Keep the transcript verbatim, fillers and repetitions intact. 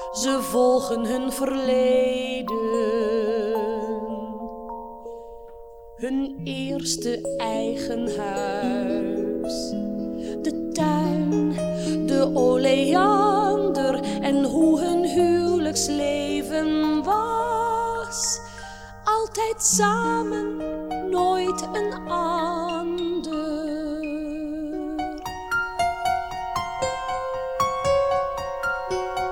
Ze volgen hun verleden, hun eerste eigen huis. De tuin, de oleander en hoe hun huwelijksleven was. Altijd samen, nooit een ander.